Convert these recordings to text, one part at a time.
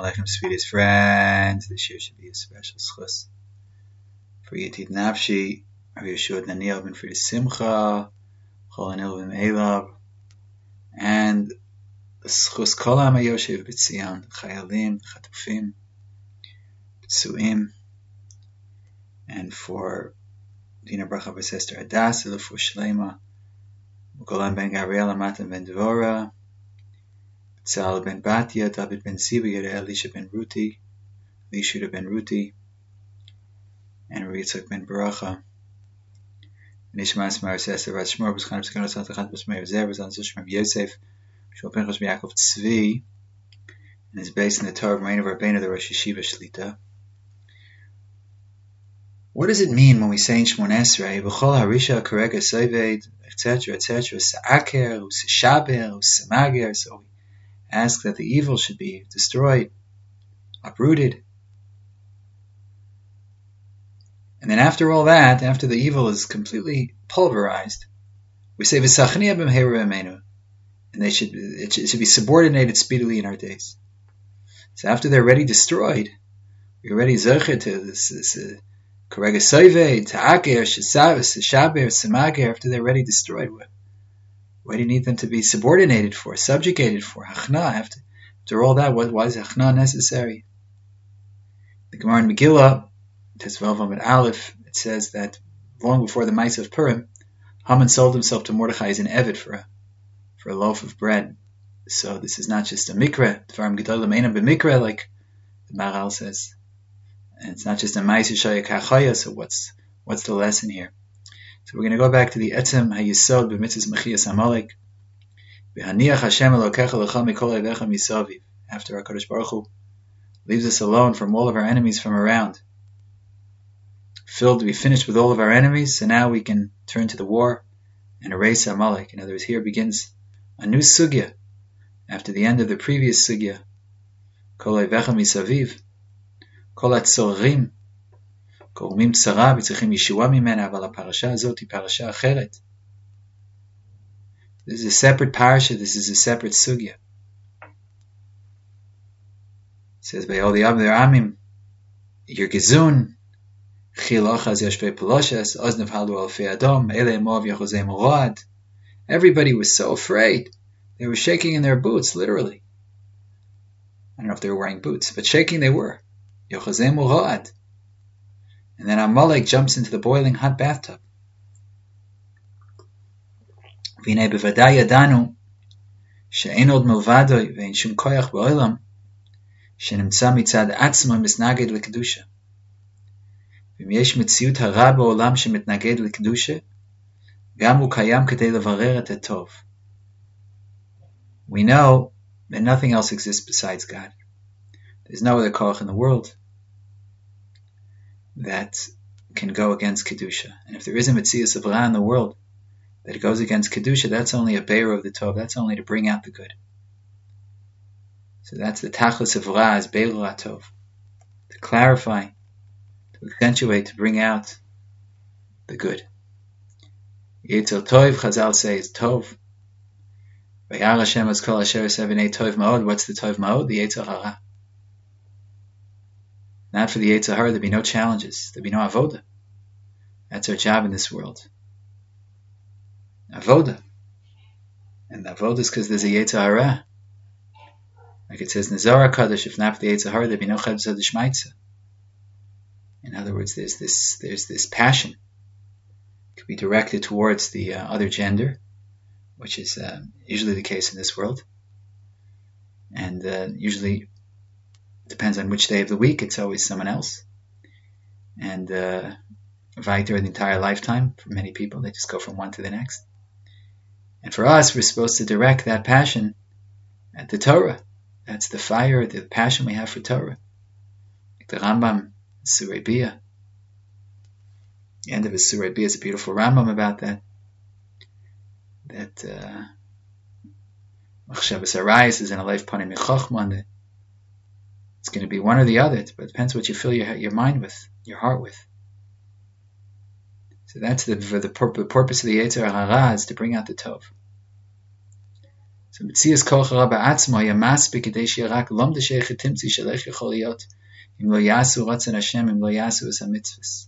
Aleichem, sweetest friends. This year should be a special schus for Yetid Nafshi, Rabbi Yeshua Daniel ben Friedrich Simcha, Chol Anil Elav, and the schus Kol Ha'am Yoshev B'Tzion, Chayalim, Chatufim, Ptsuim, and for Dina Bracha B'Sester Hadassah, for Shlema, Golan ben Gabriel, Matan ben Dvorah, Tzal ben Batya, David ben Siva, Elisha ben Ruti, Lishuda ben Ruti, and Ritzak ben Baracha. Nishmas Marasesa Rat Shmor B'Schanam B'Schanam B'Schanam B'Schanam B'Schanam B'Schanam B'Schanam Yosef Shmuel Pinchas B'Yakov Tzvi, and is based in the Torah of Reina Rabbeinu, the Rosh Yeshiva Shlita. What does it mean when we say in Shmon Esrei, B'chol Harisha Karega Soived, etc., etc., Sa'aker, U'Seshaber, U'Semager? So we ask that the evil should be destroyed, uprooted. And then after all that, after the evil is completely pulverized, we say V'Sachniya B'Mheira B'Meinu, and it should be subordinated speedily in our days. So after they're already destroyed, we're already Zocher to this Karega Soived, Ta'aker, Shaber, Semager. After they're already destroyed, what do you need them to be subordinated for, subjugated for? Hachna. After all that, why is Hachna necessary? The Gemara in Megillah, Tesvav Amud Aleph, it says that long before the Ma'aseh of Purim, Haman sold himself to Mordechai as an Eved for a loaf of bread. So this is not just a mikra, Dvarim Gedolim Einam b'mikra, like the Maharal says. And it's not just a Ma'aseh Shaya Kachaya, so what's the lesson here? So we're going to go back to the Etzem HaYisod b'mitzvahs Mechias Amalek. V'haniach Hashem Elokecha l'cha mikol oivecha misaviv. After HaKadosh Baruch Hu leaves us alone from all of our enemies from around, filled to be finished with all of our enemies, so now we can turn to the war and erase Amalek. In other words, here begins a new sugya after the end of the previous sugya. Kol oivecha misaviv, kol hatzorim, גורמים צרה וצריכים ישועה ממנה, אבל הפרשה הזאת היא פרשה אחרת. This is a separate parasha, this is a separate sugya. It says, by all the other Amim, Yergizun, Chil Ochaz Yashvei Peloshes, Oznav Halu Alfei Adom, Ele Moav Yachozei Morad. Everybody was so afraid. They were shaking in their boots, literally. I don't know if they were wearing boots, but shaking they were. Yachozei Morad. And then Amalek jumps into the boiling hot bathtub. V'nei b'vadai yadanu she'ein od milvadoi ve'ein shum koyach ba'olam she'nimtza mitzad atzmo misnaged l'kedusha. V'im yesh mitziut hara ba'olam she'mitnaged l'kedusha gam hu kayam kedei levarer et hatov. We know that nothing else exists besides God. There's no other koach in the world that can go against Kedusha. And if there is a Metzias of Ra in the world that goes against Kedusha, that's only a bearer of the Tov, that's only to bring out the good. So that's the Tachlis of Ra, is Be'er HaTov, to clarify, to accentuate, to bring out the good. Yetzer Tov, Chazal say, is Tov. Vayar Hashem az kol asher sevenei Tov Ma'od. What's the Tov Ma'od? The Yetzer Hara. Not for the Yetzer Hara, there'd be no challenges. There'd be no avoda. That's our job in this world. Avoda. And the avoda is because there's a Yetzer Hara. Like it says in the Zohar Kadosh, if not for the Yetzer Hara, there'd be no Chedusah D'Shmaitza. In other words, there's this passion. It could be directed towards the other gender, which is usually the case in this world. And usually depends on which day of the week, it's always someone else. And right there the entire lifetime, for many people, they just go from one to the next. And for us, we're supposed to direct that passion at the Torah. That's the fire, the passion we have for Torah. Like the Rambam, Surei Bia. The end of his Surei Bia is a beautiful Rambam about that. That Machshavas Arayis is in a life panim michochman. It's going to be one or the other, but it depends what you fill your mind with, your heart with. So that's the purpose of the Yetzer Hara, is to bring out the Tov. So Metzias Koch Rabba Atzmo Haya Maspik Kedei Shirak Lom D'Sheicha Timtzi Shalech Yechol Liot Im Lo Yasu Ratzon Hashem Im Lo Yasu Es HaMitzvahs.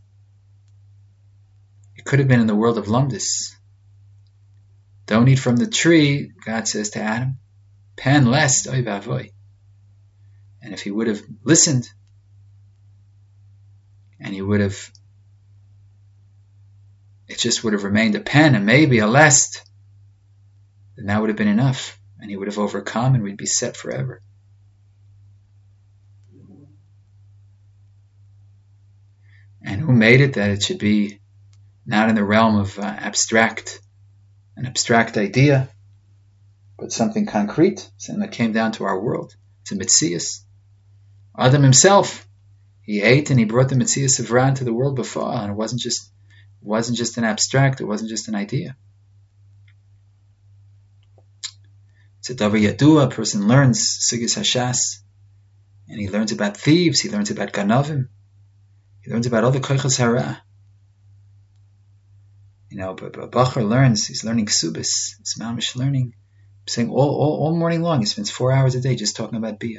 It could have been in the world of Lumdis. Don't eat from the tree, God says to Adam. Pan lest oy vavoy. And if he would have listened, and he would have, it just would have remained a pen and maybe a lest, then that would have been enough, and he would have overcome, and we'd be set forever. And who made it that it should be not in the realm of an abstract idea, but something concrete, something that came down to our world. It's a Metzias. Adam himself, he ate and he brought the Metzias of Ra into the world before, and it wasn't just an abstract, it wasn't just an idea. It's a Davar Yadua, a person learns Sugis Hashas, and he learns about thieves, he learns about Ganavim, he learns about all the Koichas Hara. But Bachar learns, he's learning Ksubis, it's Mamish learning, saying all morning long, he spends 4 hours a day just talking about Bia.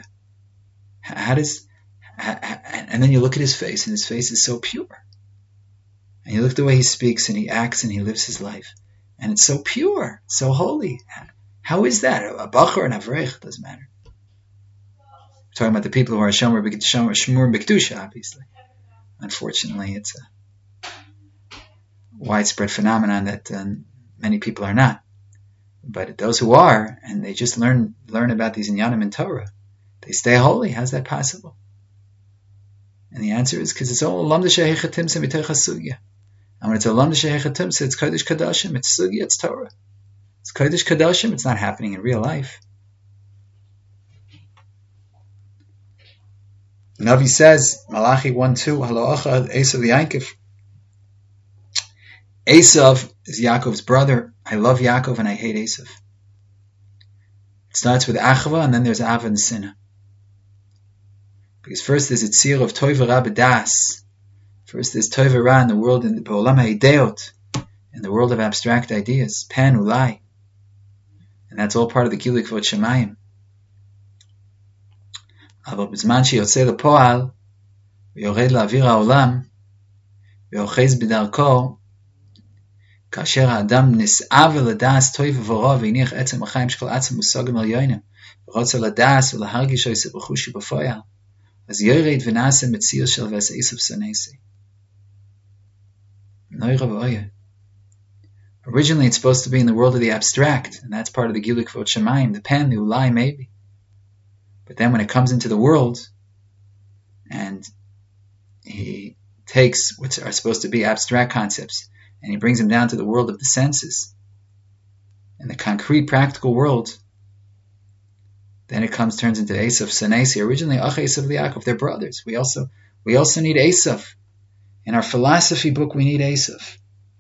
And then you look at his face, and his face is so pure. And you look at the way he speaks, and he acts, and he lives his life. And it's so pure, so holy. How is that? A Bachar and Avrech, doesn't matter. We're talking about the people who are Shomur B'Kedusha, obviously. Unfortunately, it's a widespread phenomenon that many people are not. But those who are, and they just learn about these inyanim in Torah, they stay holy. How's that possible? And the answer is because it's all Lam D'Sheicha Timsa Mitecha Sugya. And when it's a Lam D'Sheicha Timsa, it's Kodesh Kadashim, it's Sugya, it's Torah. It's Kodesh Kadashim, it's not happening in real life. Navi says, Malachi 1:2, Haloacha Esav Yankov. Esav is Yaakov's brother. I love Yaakov and I hate Esav. It starts with Achava and then there's Ava and Sinna. Because first there's a tzir of Toiva Ra B'das. First there's Toiva Ra in the world, in the B'olam HaIdeot, in the world of abstract ideas. Pan Ulai. And that's all part of the Gilui Kvod Shemayim. אבל בזמן שיוצא לפועל, ויורד לאוויר העולם, ואוחז בדרכו, כאשר האדם נסעב לדעס טוב ובורא, והניח עצם החיים שכל עצם מושגים עליונים, ורוצה לדעס ולהרגיש עושה בחושי בפועל, אז יורד ונעשה מציר של ועשה איסוף סנסי. נוירה ואויה. Originally it's supposed to be in the world of the abstract, and that's part of the Gilui Kvod Shemayim, the pen, the ulai, maybe. But then when it comes into the world, and he takes what are supposed to be abstract concepts, and he brings them down to the world of the senses, in the concrete, practical world, then it turns into Esav Sanesi. Originally, Ach Esav Liakov, they're brothers. We also need Esav. In our philosophy book, we need Esav.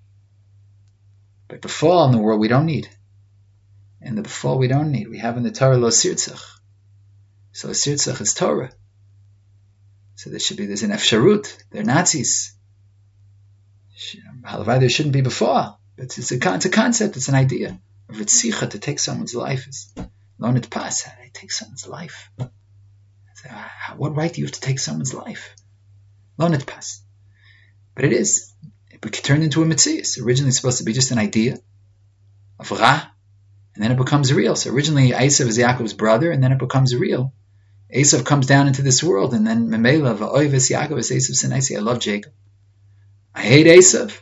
But B'fal in the world, we don't need. In the B'fal, we don't need. We have in the Torah Lo Sirtzach. So Sirtzach is Torah. So there's an Efsharut. They're Nazis. Halavai, there shouldn't be B'fal. But it's a concept, it's an idea. Of Ritzicha, to take someone's life, is Lonit Pas. How do I take someone's life? What right do you have to take someone's life? Lonit Pas. But it is. It turned into a Metzias. Originally it's supposed to be just an idea of Ra, and then it becomes real. So originally Esav is Yaakov's brother, and then it becomes real. Esav comes down into this world, and then Memela, Va'oives Yaakov is Esav Sinai. I love Jacob. I hate Esav.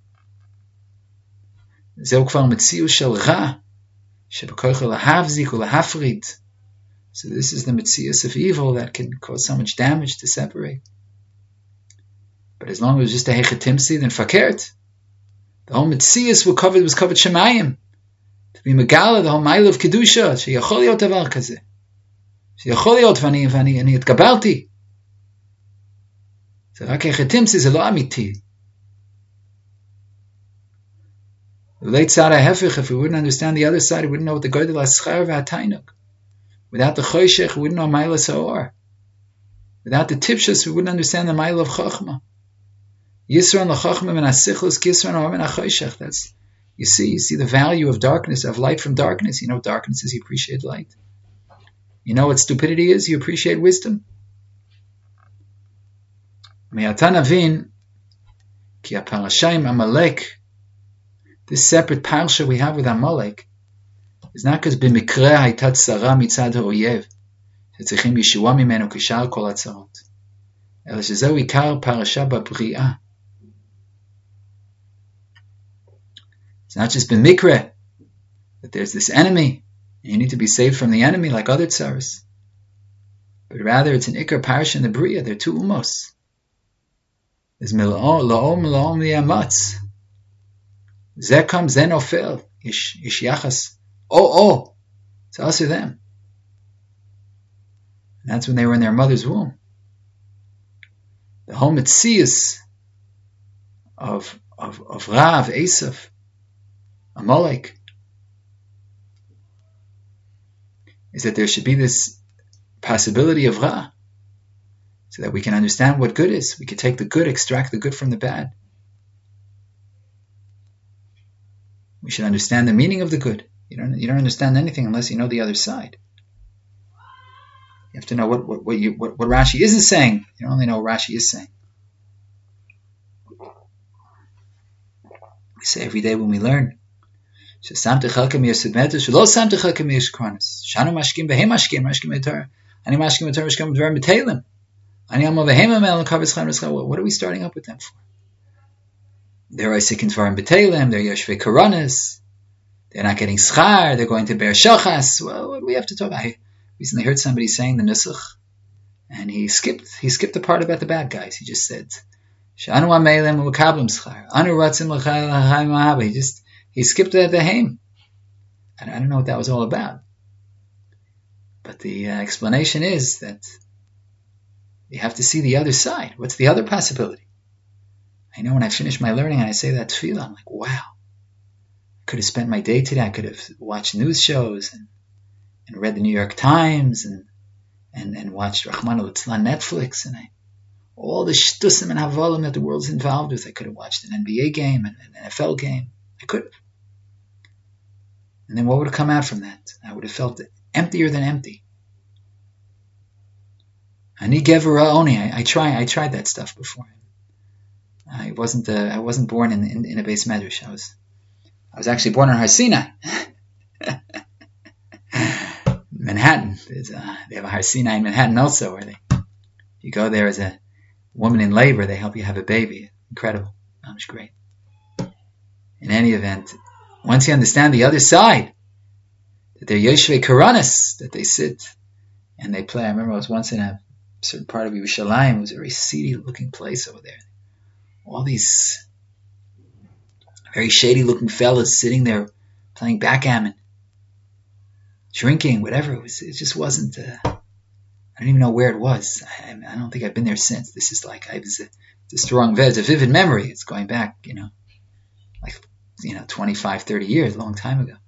Zeu kvar Metzius shel Ra, shebekoicha lahavzik ulahafrid. So this is the Metzius of evil that can cause so much damage to separate. But as long as it was just a Hechatimsi, then fakert. The whole Metzius was covered Shemayim. To be Megala, the whole Mile of Kedusha, sheyachol liot davar kazeh. Sheyachol liot v'ani etgabalti. So rak Hechatimsi ze lo amiti. The late Tzad HaHefich, if we wouldn't understand the other side, we wouldn't know what the Godel HaSchar v'Hatainuk. Without the Choshech, we wouldn't know Mile Sa'or. Without the Tipshus, we wouldn't understand the Mile of Chochmah. Yisron l'Chochmah min HaSichlus, Kisron ha'or min HaChoshech. That's You see the value of darkness, of light from darkness. You know what darkness is, you appreciate light. You know what stupidity is, you appreciate wisdom. Me'atanavin ki aparashayim Amalek. This separate parsha we have with Amalek is not because b'mikra haytat tzara mitzad ha'oyev שצריכים ישועה ממנו כשאר כל הצרות, אלא שזהו עיקר פרשה בבריאה. It's not just b'mikra that there's this enemy and you need to be saved from the enemy like other tzaras, but rather it's an ikar parsha in the bria. There are two umos. There's mil'om li'amatz. Zeh comes, zeh nofel. Ish yachas. Oh. It's us or them. And that's when they were in their mother's womb. The whole mitzias of Rav, Esav, Amalek, is that there should be this possibility of Ra, so that we can understand what good is. We can take the good, extract the good from the bad. We should understand the meaning of the good. You don't understand anything unless you know the other side. You have to know what Rashi isn't saying. You don't only know what Rashi is saying. We say every day when we learn, "Shesamte chalkem yesudmetu, shelo samte chalkem yeshkranis. Shanu mashkim behem mashkim etar. Ani mashkim etar mashkim dvar metelim. Ani amo behem amel kavis chan reschal." What are we starting up with them for? They're Isaac and Dvarim B'Telim, they're Yoshvei Karanis, they're not getting schar, they're going to bear shachas. Well, what do we have to talk about? I recently heard somebody saying the Nusach, and he skipped the part about the bad guys. He just said, Shanu amelim u'kablim schar, anu ratzim l'chayim mahaba. He skipped the haim. I don't know what that was all about. But the explanation is that you have to see the other side. What's the other possibility? I know when I finish my learning and I say that tefillah, I'm like, wow. I could have spent my day today. I could have watched news shows and read the New York Times and watched Rahman al-Itzlan Netflix and all the shtusim and havalim that the world's involved with. I could have watched an NBA game and an NFL game. I could have. And then what would have come out from that? I would have felt emptier than empty. Ani gevura oni. I tried that stuff before. I wasn't born in a base medrash. I was actually born in Har Sinai, Manhattan. They have a Har Sinai in Manhattan also, where you go there as a woman in labor, they help you have a baby. Incredible. That was great. In any event, once you understand the other side, that they're Yoshvei Karanis, that they sit and they play. I remember I was once in a certain part of Yerushalayim. It was a very seedy looking place over there. All these very shady looking fellas sitting there playing backgammon, drinking, whatever. It just wasn't, I don't even know where it was. I don't think I've been there since. This is like, it's a vivid memory. It's going back, 25, 30 years, a long time ago.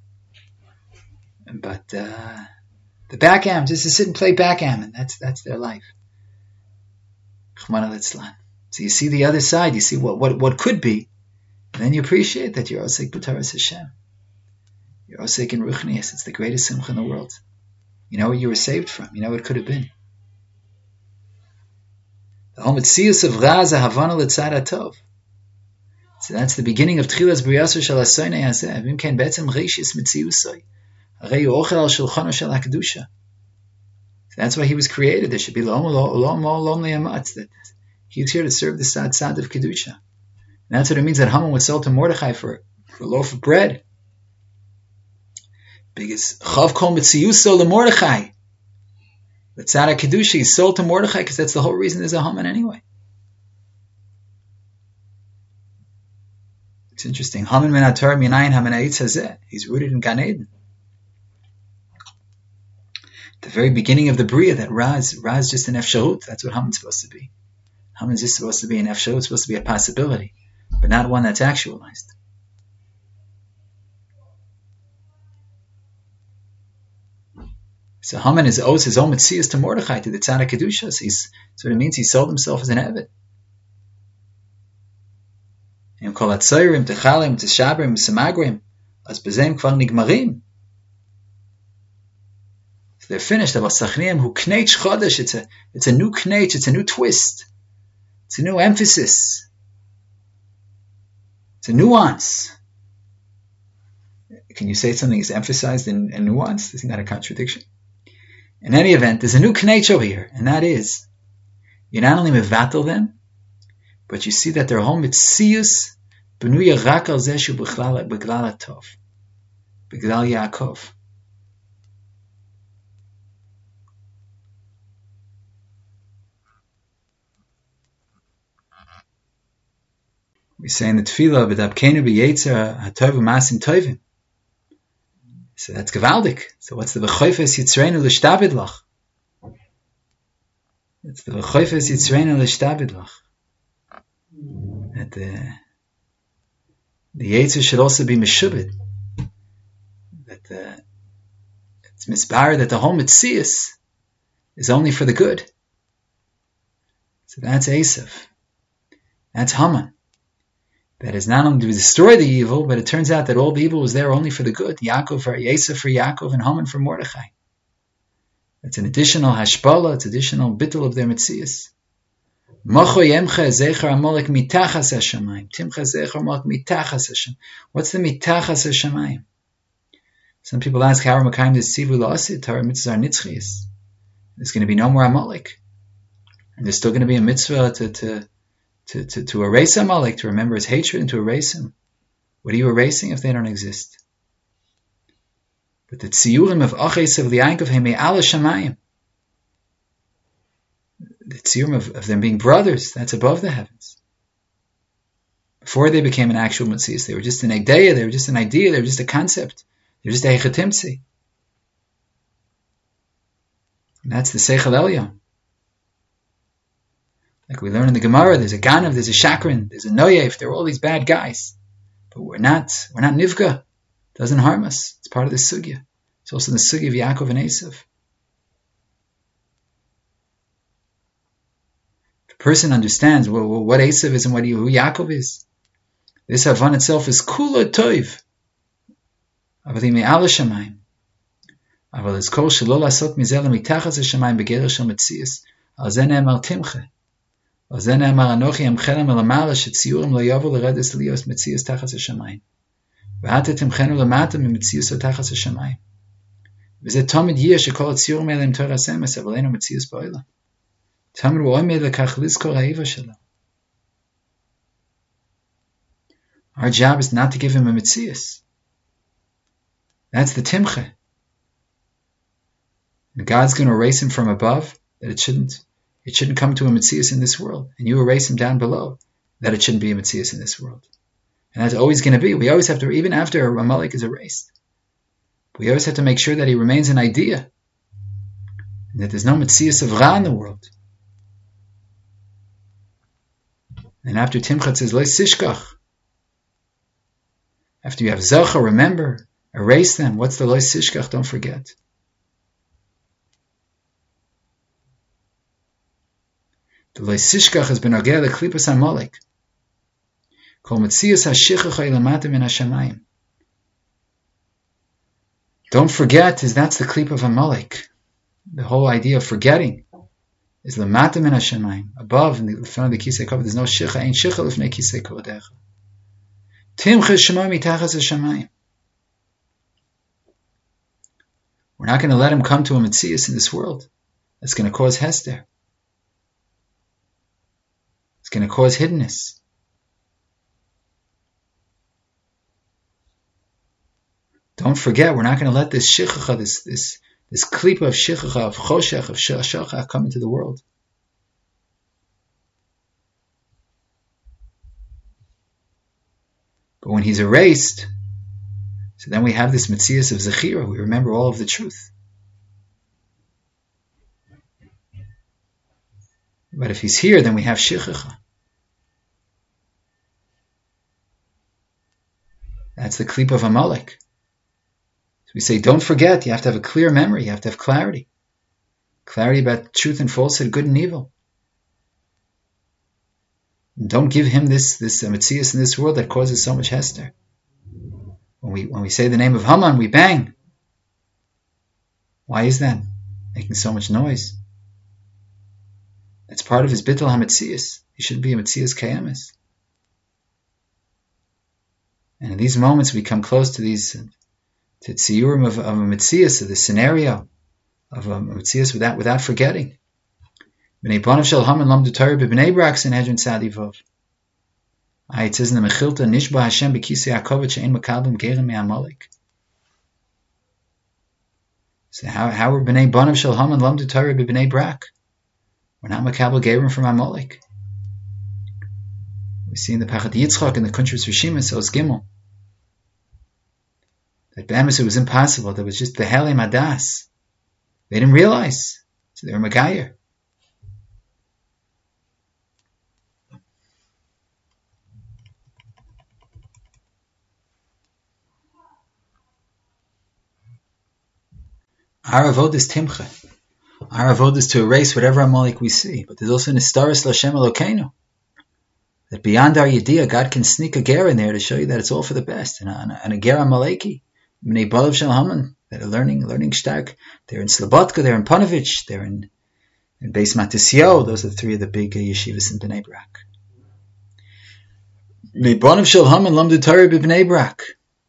But the backgammon, just to sit and play backgammon, that's their life. Chmana litzlan. So you see the other side, you see what could be, and then you appreciate that you're Osek B'Taras Hashem. You're Osek in Ruchnias. It's the greatest simcha in the world. You know what you were saved from. You know what it could have been. The whole Metzius of Raz HaHavana L'Tzad HaTov. So that's the beginning of Tchilas B'Riyasur Shel HaSoynei Hazeh. V'im ken betzem Reishis Metziusoi. Harei hu ochel al Shulchano Shel HaKedusha. So that's why he was created. There should be L'om Li'amatz. That he's here to serve the Sad of Kedusha. And that's what it means that Haman would sell to Mordechai for a loaf of bread. Because Chav Kol Mitziyuso LeMordechai. The Tzad Kedusha, he sold to Mordechai because that's the whole reason there's a Haman anyway. It's interesting. Haman min haTorah minayin Haman ha'etz hazeh. He's rooted in Gan Eden. The very beginning of the Bria, that Raz just an efsharut. That's what Haman's supposed to be. Haman's just supposed to be an efsharut, supposed to be a possibility, but not one that's actualized. So Haman owes his own metzias to Mordechai, to the Tzad Kedusha. So what it means, he sold himself as an Eved. Im kol hatzoyrim, techalim, teshabrim, semagrim, as bezem kvar nigmarim. So they're finished. Hu kneich chodesh. It's a new kneich. It's a new twist. It's a new emphasis. It's a nuance. Can you say something is emphasized in nuance? Isn't that a contradiction? In any event, there's a new kneich over here, and that is, you not only mevatel them, but you see that their whole mitzius benuya rak al zeh shu b'glal hatov, b'glal Yaakov. We say in the tefillah, "B'dabkeinu b'yetzer hatov u'masim tovim." So that's gewaldig. So what's the v'choifes yitzreinu l'shtabid lach? It's the v'choifes yitzreinu l'shtabid lach. That the yetzer should also be meshubed. That it's misbar that the whole mitzias is only for the good. So that's Esav. That's Haman. That is not only to destroy the evil, but it turns out that all the evil was there only for the good. Yaakov for Esav for Yaakov, and Haman for Mordechai. It's an additional hashpala, it's additional bittul of their mitzias. Mocho yemcha zecher amalek mitachas hashamayim. Timcha zecher amalek mitachas hashamayim. What's the mitachas hashamayim? Some people ask, how are Makayim the tzivu la'asid? Torah mitzvahs are nitzchias. There's going to be no more Amalek. And there's still going to be a mitzvah to erase Amalek, to remember his hatred and to erase him. What are you erasing if they don't exist? But the tziyurim of Achesav Liyankov Hemei Ala Shamayim, the tziyurim of them being brothers, that's above the heavens. Before they became an actual Metzias, they were just an Egdeya, they were just an idea, they were just a concept, they were just a Hechatimtzi. And that's the Seichel Elyon. Like we learn in the Gemara, there's a Ganav, there's a Shakran, there's a Noyev, there are all these bad guys. But we're not Nivga. It doesn't harm us. It's part of the Sugya. It's also the Sugya of Yaakov and Esav. If a person understands what Esav is and who Yaakov is, this Havan itself is Kula Toiv. Avadim Me'ala Shamayim. Aval is Kol Shelo Lasot Mizel Mitachas HaShamayim Begerah Shel Metzias. Al Zeh Ne'emar Timche. Al Zeh Ne'emar Anochi Emchelem Elamala Shetziyurim Lo Yovu L'Redes Lios Metzias Tachas HaShamayim. V'hata Timchenu L'mata Mitzias Tachas HaShamayim. V'zeh Tomid Yeh Shekol HaTziyurim Elim Torah Semes Aval Eino Metzias Ba'olam. Tamid V'oimed L'kach Lizkor Ha'eva Shelo. Our job is not to give him a Metzias. That's the Timche. And God's going to erase him from above, that it shouldn't come to a Metzias in this world. And you erase him down below, that it shouldn't be a Metzias in this world. And that's always going to be. We always have to, even after Amalek is erased, we always have to make sure that he remains an idea. And that there's no Metzias of Ra in the world. And after Timcha it says, Lo Sishkach. After you have Zocha, remember, erase them. What's the Lo Sishkach? Don't forget. The Lo Sishkach has been ageh the klipas Amalek. Kol Metzias HaShichach Ha'ilamatim in HaShamayim. Don't forget, that's the klip of Amalek. The whole idea of forgetting is Lamatim in HaShamayim. Above, in the front of the Kisei Kavod, there's no Shicha, ain't Shicha Lifnei Kisei Kodecha. Timche Shema Mitachas HaShamayim. We're not going to let him come to a Metzias in this world. That's going to cause Hester. It's going to cause hiddenness. Don't forget, we're not going to let this shichacha, this klipa of shichacha, of choshech, of shachach come into the world. But when he's erased, so then we have this Metzias of Zechira. We remember all of the truth. But if he's here, then we have shichacha. That's the klip of Amalek. So we say, don't forget, you have to have a clear memory, you have to have clarity. Clarity about truth and falsehood, good and evil. Don't give him this Metzias in this world that causes so much hester. When we say the name of Haman, we bang. Why is that? Making so much noise. It's part of his bittul hametzias. He should be a metzias kayemes. And in these moments, we come close to these to tziyurim of a metzias, of the scenario of a metzias without forgetting. B'nei banav shel Haman lamdu Torah b'bnei Brak Sanhedrin Tzadi Vav. It says in the Mechilta, Nishba Hashem b'kisei hakovod she'ein makablim gerim me'amalek. So how are b'nei banav shel Haman lamdu Torah b'bnei Brak? We're not makabel gerim from Amalek. We see in the Pachat Yitzchak in the Kuntras Rishima, so it's Gimel, that Be'emes it was impossible. There was just the Helim Adas. They didn't realize, so they were Magayer. Our avodah is timcha. Our avodah is to erase whatever Amalek we see. But there's also an istaris l'Hashem Elokeinu, that beyond our yediyah, God can sneak a ger in there to show you that it's all for the best. And a ger Amaleki, Bnei Balav Shel Haman, that are learning stark. They're in Slobodka, they're in Panovich, they're in Beis Matisyo. Those are three of the big yeshivas in Bnei Brak. Bnei Balav Shel Haman lamdu Torah b'Bnei Brak.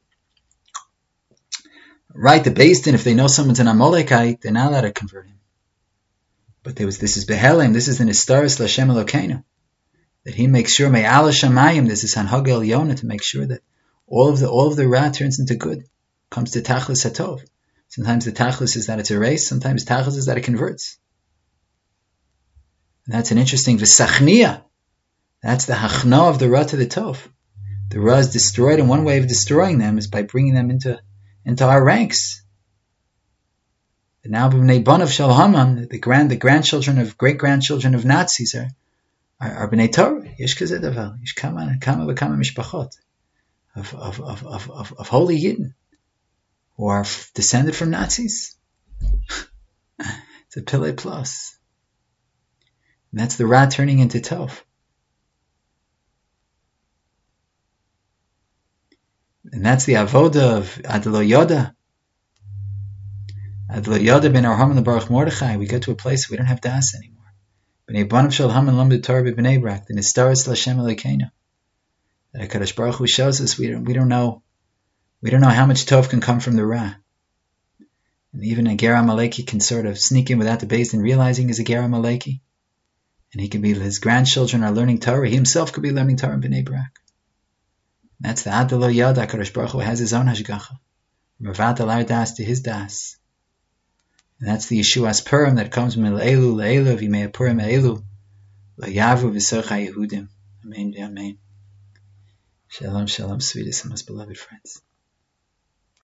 Right, the Beis Din, if they know someone's an Amalekite, they're not allowed to convert him. But this is Behelim, this is an Istaris l'Hashem Elokeinu, that he makes sure, Me'ala Shamayim, this is Hanhag El Yonah, to make sure that all of the ra turns into good, comes to Tachlis Hatov. Sometimes the Tachlis is that it's erased, sometimes Tachlis is that it converts. And that's an interesting V'sachniya. That's the Hachna of the ra to the Tov. The ra is destroyed, and one way of destroying them is by bringing them into our ranks. And now B'nei Banav Shel Haman, the grandchildren of great-grandchildren of Nazis are B'nei Torah. Yesh kazeh davar. Yesh kama v'kama mishpachot of holy Yidden who are descended from Nazis. It's a Pillay plus. And that's the Ra turning into Tov. And that's the avoda of Adlo Yoda. Adlo Yoda ben Arham and the Baruch Mordechai. We get to a place where we don't have das anymore. B'nei Banav Shel Haman lamdu Torah b'Bnei Brak. The Nistaris l'Hashem Elokeinu. That HaKadosh Baruch Hu shows us we don't know how much tov can come from the Ra. And even a Ger Amaleki can sort of sneak in without the Beis Din realizing he's a Ger Amaleki. And he could be, his grandchildren are learning Torah. He himself could be learning Torah in B'nei Brak. That's the Adlo Yada. HaKadosh Baruch Hu has his own hashgacha. Mevatel our das to his das. And that's the Yeshua's Purim that comes from Le'elu, V'mei Purim E'elu, Le'yavu V'socha Yehudim. Amen, amen. Shalom, shalom, sweetest and most beloved friends.